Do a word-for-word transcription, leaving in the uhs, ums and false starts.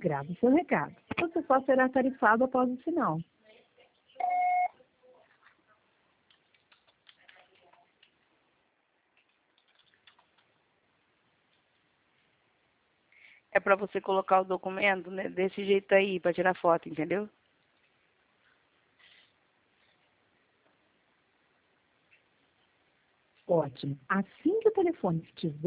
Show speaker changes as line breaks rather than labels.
Grave seu recado. Você só será tarifado após o sinal.
É para você colocar o documento, né, desse jeito aí, para tirar foto, entendeu?
Ótimo. Assim que o telefone estiver